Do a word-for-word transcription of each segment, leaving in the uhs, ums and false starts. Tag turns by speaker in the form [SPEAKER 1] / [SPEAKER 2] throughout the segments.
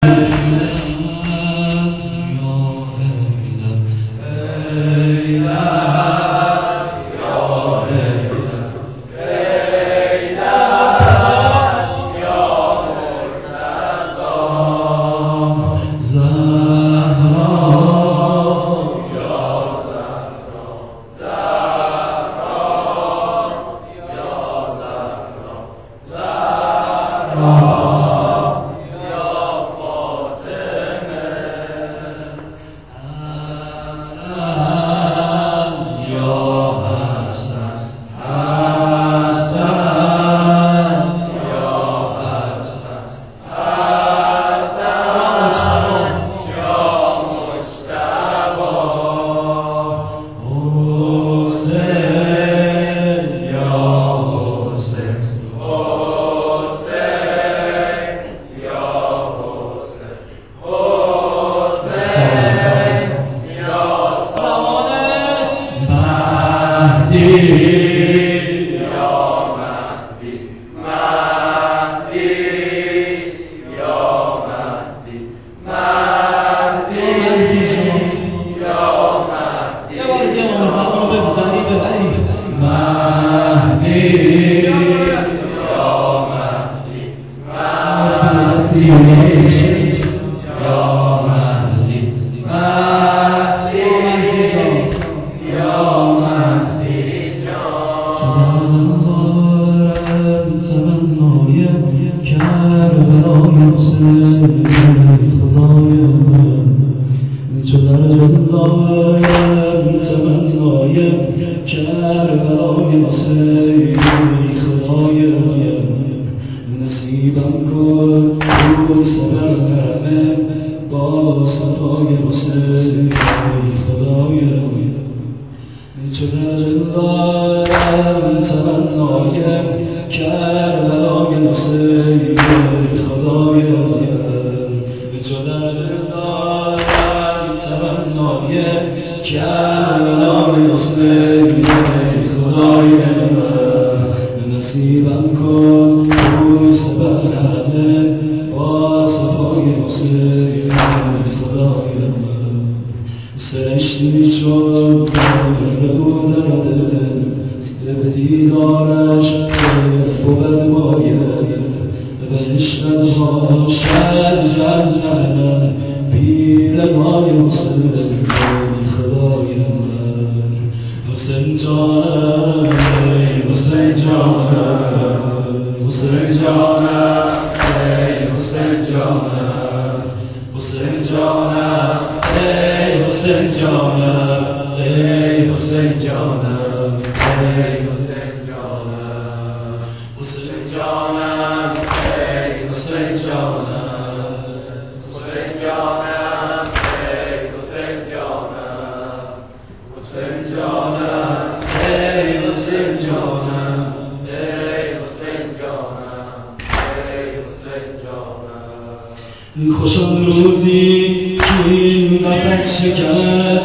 [SPEAKER 1] خوشان روزی که این نفس شکند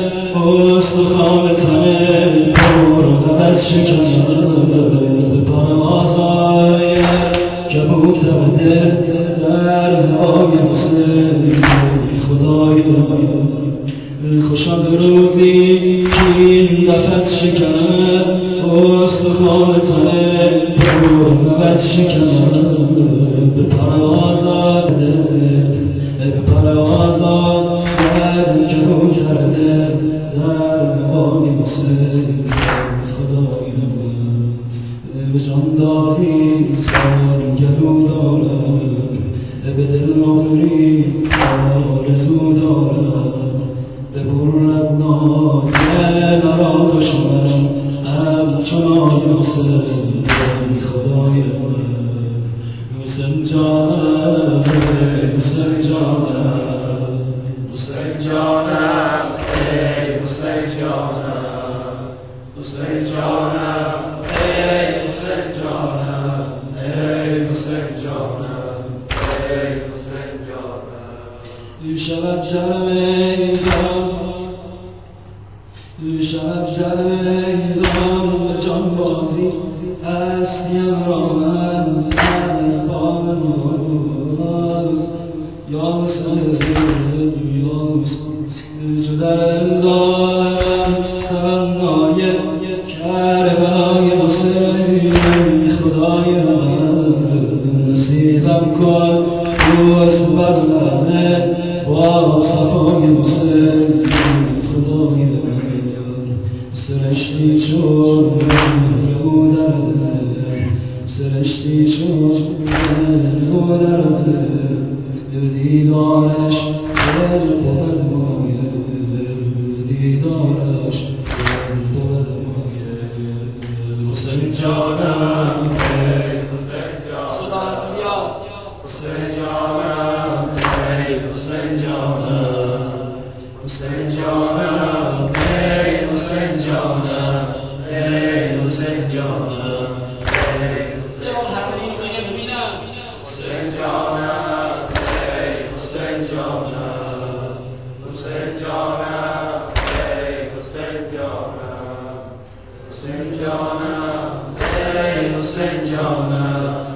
[SPEAKER 1] استخوان تنه پر نفس شکند به پرواز آید کبوتر دل در هوای مثل خدای خوشان روزی که این نفس شکند استخوان تنه پر نفس شکند به پرواز آید به پرواز آید کبوتر دل در هوای مثل خدای به جان داری سال گلو دارم به دل نوری آرزو دارم به برد نای مرا دشمن همچنان مثل خدای حسین جانم حسین جانم حسین جانم ای حسین جانم حسین جانم ای حسین جانم ای حسین جانم ای حسین جانم شب شب ایدان شب شب ایدان به جان بازی هستیم را من با من یا جو در دارم تمنای کربلای حسین خدای من نصیبم کن دوست برزنه با صفای حسین خدای من سرشتی چون بودم سرشتی چون بودم دیدارش دل بود مایه دیدارش دل بود مایه حسین جانم حسین جانم صدا لازم بیاد حسین جانم حسین جانم حسین جانم حسین جانم حسین جانم حسین جانم حسین جانم حسین جانم حسین جانم حسین جانم حسین جانم